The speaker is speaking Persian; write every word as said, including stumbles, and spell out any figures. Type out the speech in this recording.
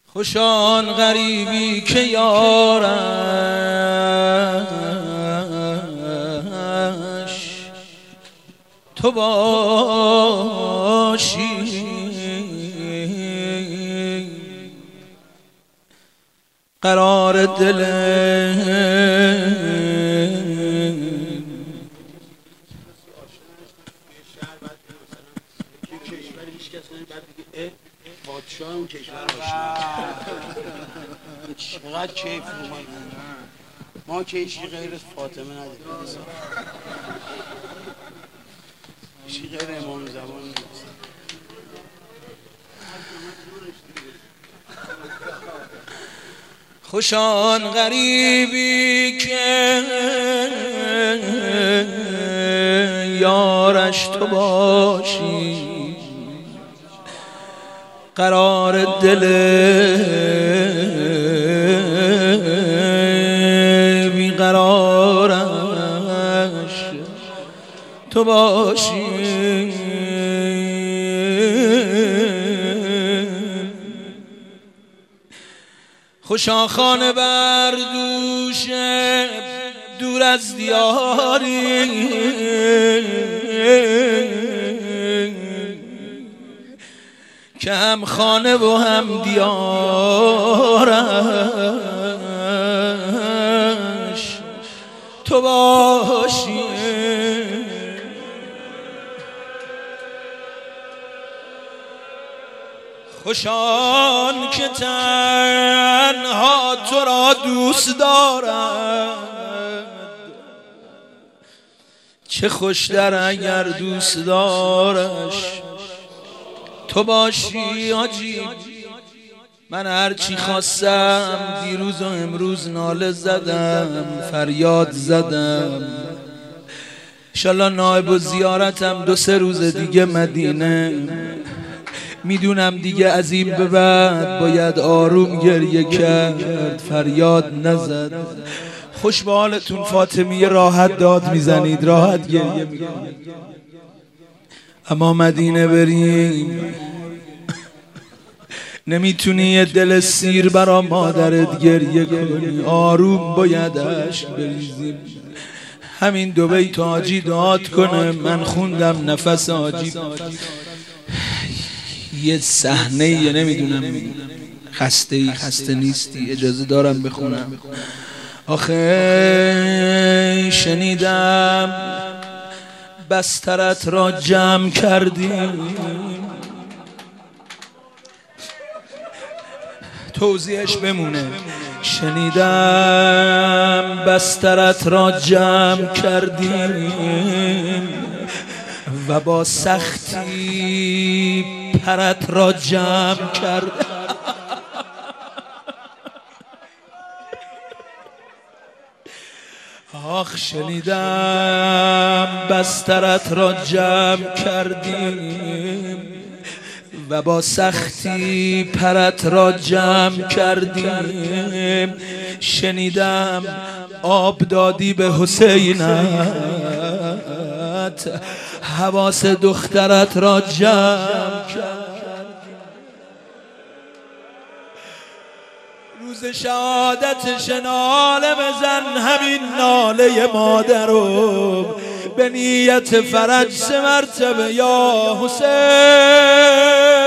خوشان غریبی که یارش تو باشی، قرار دل پادشاه اون کشور باشیم. چقدر کیف اومد. ما که هیچی غیر فاطمه نداریم، هیچی غیر امام زمان نیست. خوشان غریبی که یارش تو باشی، قرار دل بیقرارش تو باشی. خوشا خانه بر دوشه دور از دیاری، که هم خانه و هم دیارش تو باشی. خوشان که تنها تو را دوست دارد، چه خوشتر اگر دوست دارش تو باشی. آجی من هرچی خواستم دیروز و امروز ناله زدم، فریاد زدم. انشالله نایب و زیارتم دو سه روز دیگه مدینه. میدونم دیگه از این به بعد باید آروم گریه کرد، فریاد نزد. خوش به حالتون فاطمیه، راحت داد میزنید، راحت گریه میکنید. اما مدینه بریم نمیتونی یه دل سیر برا مادرت گریه کنی، آروم باید اشک بریزیم. همین دو بیت حاجی دعات کنه. من خوندم نفس حاجی یه صحنه یه نمیدونم خسته ای خسته نیستی اجازه دارم بخونم. آخه شنیدم بسترت را جمع کردی، توضیحش بمونه. شنیدم بسترت را جمع کردی و با سختی پرت را جمع کرد. آخ شنیدم بسترت را جمع کردیم و با سختی پرت را جمع کردیم. شنیدم آب دادی به حسینت، حواس دخترت را جمع کرد. روز شهادتش ناله بزن، همین ناله مادرو به نیت فرج سه مرتبه یا حسین.